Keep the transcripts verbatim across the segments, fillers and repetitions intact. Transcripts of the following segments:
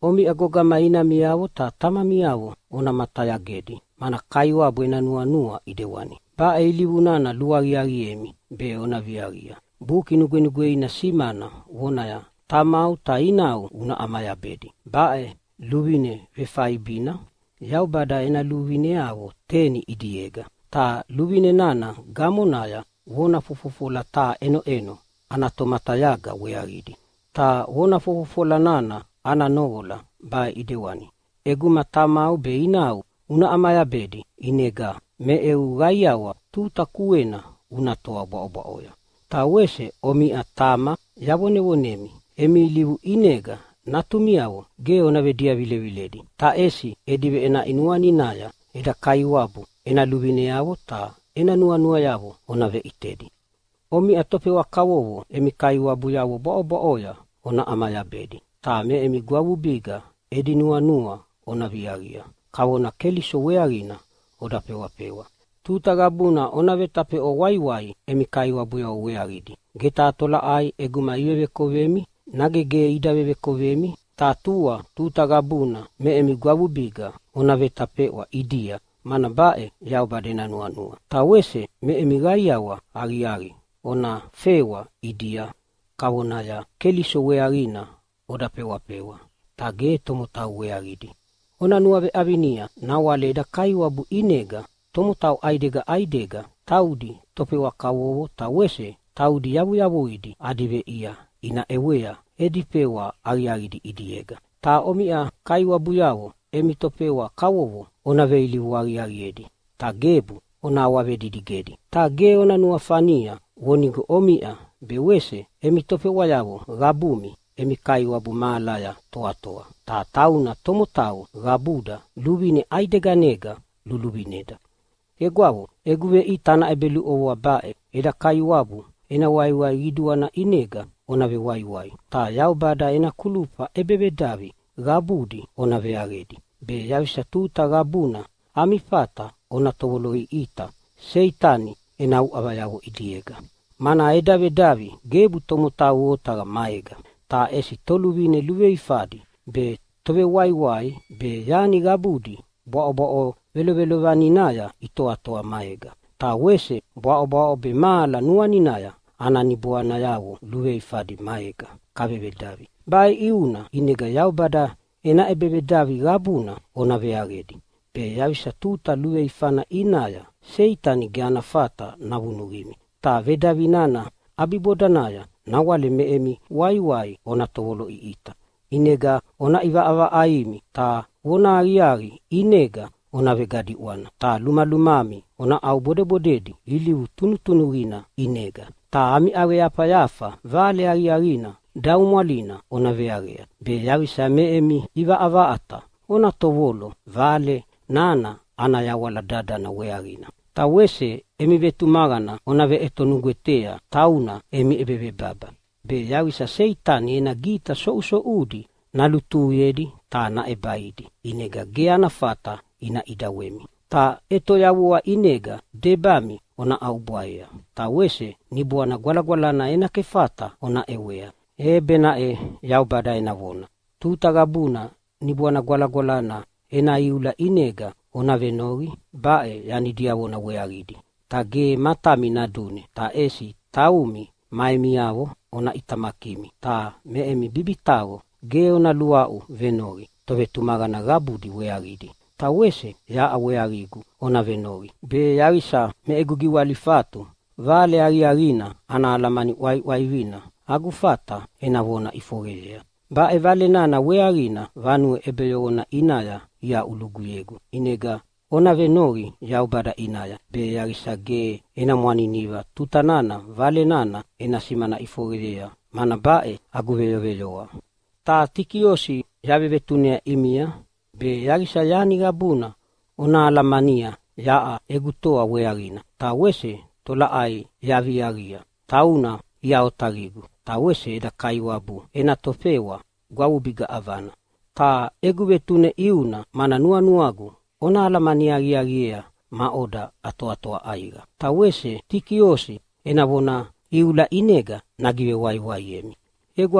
omi agoga maina miawo ta tama miawo ona mataya gedi. Mana kaiwa buena nua nua idewani. Ba e ilibunana luariari emi be ona viaria. Buki nugwe ina simana wona ya tamau ta inau una amaya bedi. Ba e luvine vefaibina. Yau bada ena luvine awo teni idiega. Ta luvine nana gamonaya wona fufufola ta eno eno anatomatayaga wearidi. Ta wona fufufola nana ana novola ba idewani. Eguma tamau be inau una amaya bedi inega me eu gaiawa tuta kuena una toa boa oya. Ta wese omi atama yabone wonemi emi livu inega natumiawo ge ona vedia vile viledi. Ta esi edive ena inuani naya eda kaiwabu ena luvine yawo ta ena nua nua yawo ona ve itedi. Omi atope wa kawowo emi kaiwabu yawo boa boa oya ona amaya bedi. Ta me emi guawu biga edi nua nua ona viagia. Kawona keliso wearina oda pewa pewa. Tuta gabuna ona vetape o waiwai emi kaiwabu yawo wearidi. Geta atola ai eguma iwewe kovemi nage ge idawewe kovemi. Tatua tuta gabuna me emi guawu biga ona vetape wa idia. Mana bae yao badena nua nua. Ta wese me emi gaiawa ari ari ona fewa idia. Kawona ya keliso wearina oda pewa pewa. Ta ge tomotau wearidi. Ona nuave avinia na wale da kaiwabu inega tomotau aidega aidega taudi tope wa kawowo ta wese taudi yabu yabu idi adive ia ina ewea edipewa ariaridi idiega. Ta omia kaiwabu yawo emi topewa kawowo ona veili wariari edi. Ta gebu ona wave didigedi. Ta ge ona nuafania wonigo omia bewese emi topewa yawo gabumi emi kaiwabu maalaya toa toa. Ta tauna tomotau gabuda luvine aidega nega luluvineda. Egwawo eguve itana ebelu owa bae eda kaiwabu ena waiwai iduana inega onave waiwai. Ta yau bada ena kulupa ebebe davi gabudi onave agedi. Be yavisa tuta gabuna amifata ona tovoloi ita seitani ena uavayawo idiega. Mana edave davi gebu tomotau otaga maega. Ta esi toluvine luve ifadi be tove waiwai be yani gabudi boa boa velo velo vaninaya itoa toa maega. Ta wese boa boa be maala nuaninaya anani buana yawo luve ifadi maega kabebe davi. Bai iuna inega yau bada ena ebebe davi gabuna ona veagedi. Be yavisa tuta luve ifana inaya seitani geana fata navunugimi. Ta vedavi nana abibodanaya na wale meemi waiwai ona tovolo iita. Inega ona iva ava aimi ta wona ariari inega ona vegadi wana. Ta luma lumami ona au bode bodedi liliu tunu tunurina inega. Ta ami awe apa yafa vale ariarina daumwalina ona vearea. Be yavisa meemi iva ava ata ona tovolo vale nana ana yawala dada na wearina. Ta wese emi vetumagana ona ve etonugwetea tauna emi ebebe baba. Be yawisa seitani ena gita so so udi na lutu yedi ta na ebaidi. Inega geana fata ina idawemi. Ta eto yawua inega debami ona aubuaya. Ta wese nibuana gwala gwala na ena kefata ona ewea. Ebe na e yau bada ena wona. Tuta gabuna nibuana gwala gwala na ena iula inega ona venori bae yani dia wona wearidi. Ta ge matami na dune. Ta esi taumi maemi yawo ona itamakimi. Ta meemi bibitawo ge ona luau venori. Tove tumagana gabudi wearidi. Ta wese ya awearigu ona venori. Be yawisa me egugi walifatu vale ariarina ana alamani wai waivina. Agufata ena wona ifogelea. Ba e vale nana wearina vanue ebeyo ona inaya ya uluguyegu. Inega ona venori yau bada inaya. Be yawisa ge ena mwani niva tutanana vale nana ena simana ifogelea. Mana bae aguveyo veyoa. Ta tikiosi yawe vetunea imia. Be yawisa yani gabuna ona alamania yaa egutoa wearina. Ta wese tola ai yavi agia. Tauna ya otagigu. Ta wese eda kaiwabu ena tofewa gwaubiga avana. Ta egu vetune iuna mana nua nuagu ona alamania agia agia ma oda atoa toa aiga. Ta wese tikiosi ena wona iula inega nagive wai wai emi. Egwawo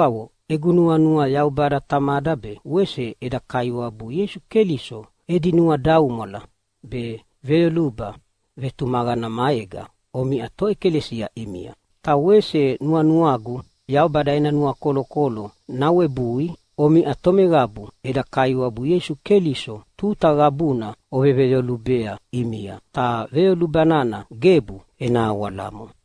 egu nuanua Yaubada Tamada be wese eda kaiwabu Yesu Keliso edi nua daumala be veoluba vetumagana maega omi ato ekelesia imia. Ta wese nuanuagu Yaubada ena nua kolo kolo nawe bui omi atome gabu eda kaiwabu Yesu Keliso tuta gabuna ove veolubea imia. Ta veolubanana gebu ena awalamo.